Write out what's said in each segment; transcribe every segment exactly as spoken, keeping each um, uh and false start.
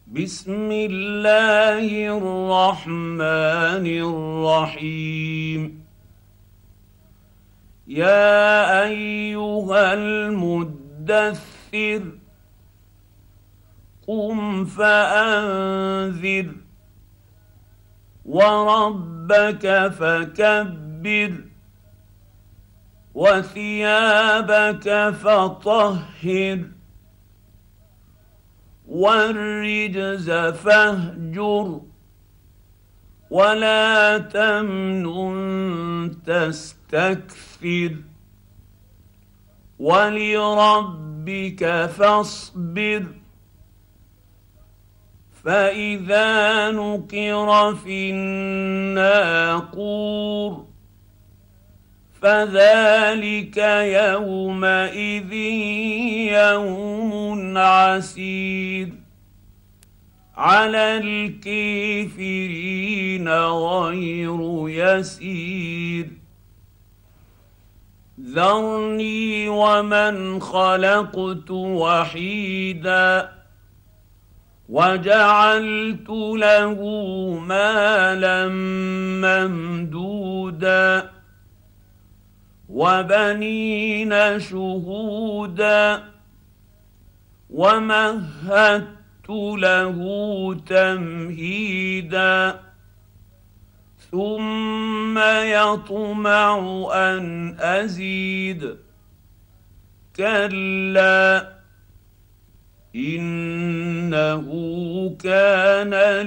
بسم الله الرحمن الرحيم. يا أيها المدثر قم فأنذر وربك فكبر وثيابك فطهر والرجز فاهجر ولا تمنن تستكثر ولربك فاصبر. فإذا نقر في الناقور فذلك يومئذ يوم عسير على الكافرين غير يسير. ذرني ومن خلقت وحيدا وجعلت له مالا ممدودا وبنين شهودا ومهدت له تمهيدا ثم يطمع أن أزيد كلا إنه كان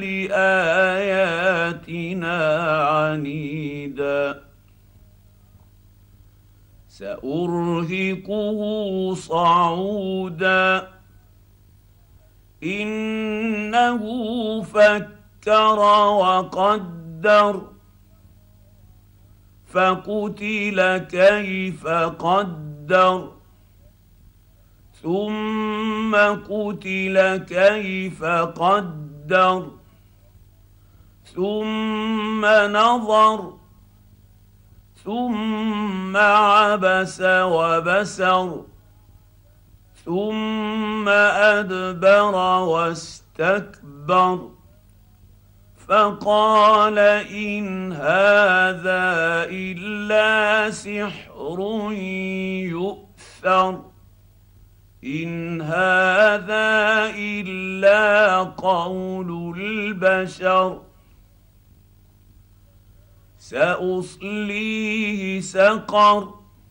لآياتنا عنيدا سأرهقه صعودا إنه فكر وقدر فقتل كيف قدر ثم قتل كيف قدر ثم نظر ثم عبس وبسر ثم أدبر واستكبر فقال إن هذا إلا سحر يؤثر إن هذا إلا قول البشر سأصليه سقر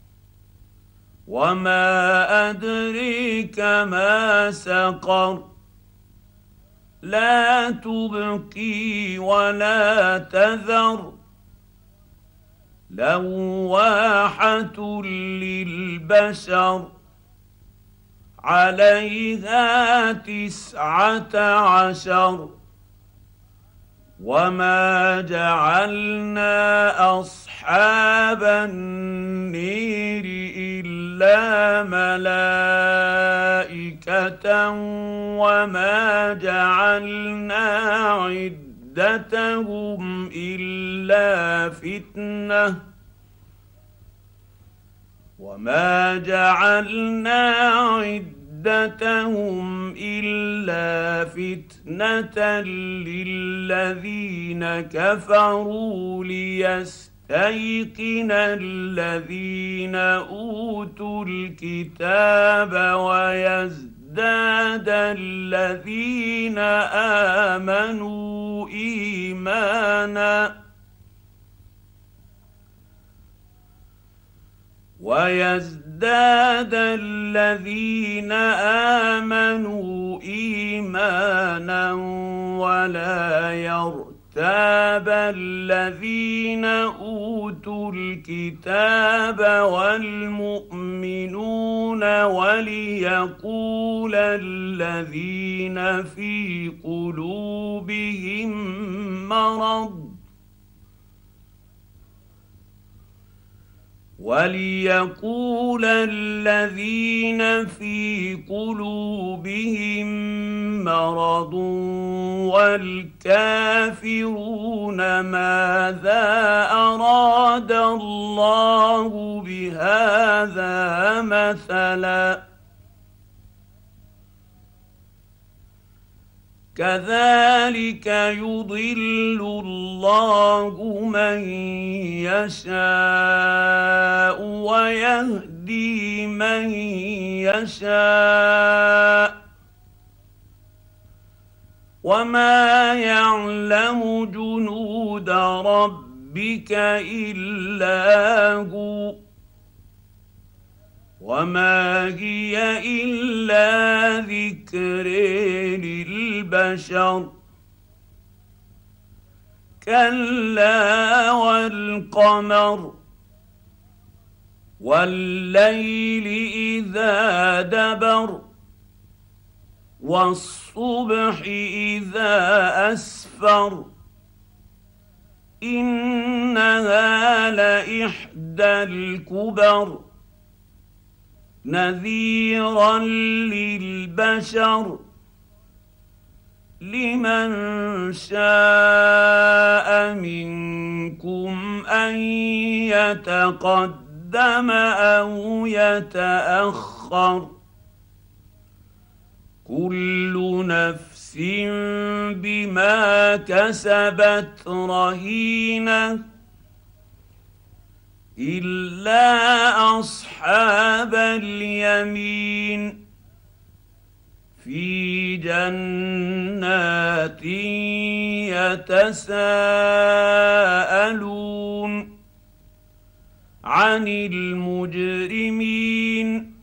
وما أدريك ما سقر لا تبقي ولا تذر لواحة للبشر عليها تسعة عشر وما جعلنا أصحاب النير إلا ملائكة وما جعلنا عدتهم إلا فتنة وما جعلنا عدتهم إلا فتنة للذين كفروا ليستيقن الذين أوتوا الكتاب ويزداد الذين آمنوا إيمانا ويزداد الذين آمنوا إيمانا ولا يرتاب الذين أوتوا الكتاب والمؤمنون وليقول الذين في قلوبهم مرض وليقول الذين في قلوبهم مرض والكافرون ماذا أراد الله بهذا مثلا كذلك يضل الله من يشاء ويهدي من يشاء وما يعلم جنود ربك الا هو وما هي الا ذكر للبشر كلا والقمر والليل اذا دبر والصبح اذا اسفر انها لاحدى الكبر نذيرا للبشر لمن شاء منكم ان يتقدم او يتاخر كل نفس بما كسبت رهينه الا اصحاب اليمين في جنات يتساءلون عن المجرمين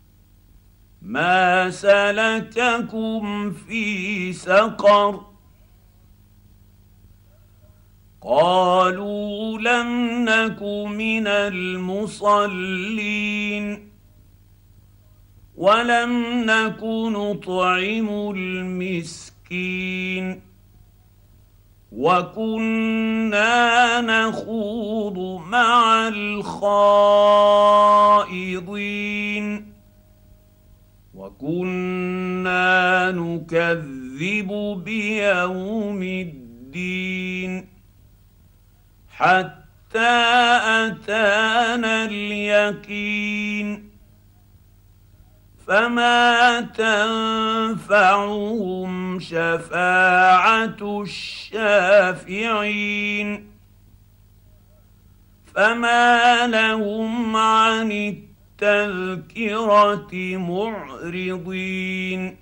ما سلككم في سقر قالوا لم نك من المصلين ولم نك نطعم المسكين وكنا نخوض مع الخائضين وكنا نكذب بيوم الدين حتى أتانا اليقين فما تنفعهم شفاعة الشافعين فما لهم عن التذكرة معرضين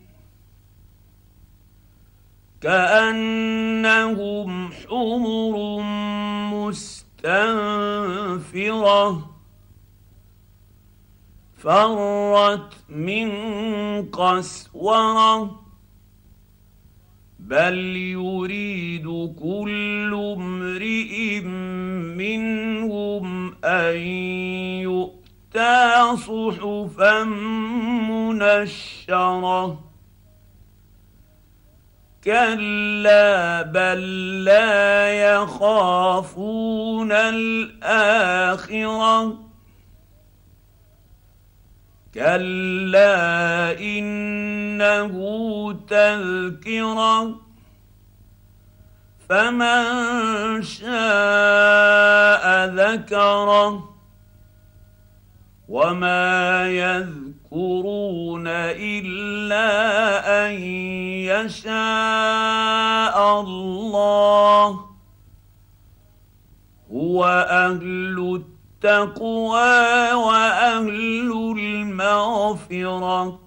كأنهم حمر مستنفرة فرت من قسورة بل يريد كل امرئ منهم أن يؤتى صحفا منشرة كلا بل لا يخافون الآخرة كلا إنه تذكرة فمن شاء ذكره وما يذكرون إلا أن يشاء الله هو أهل التقوى وأهل المغفرة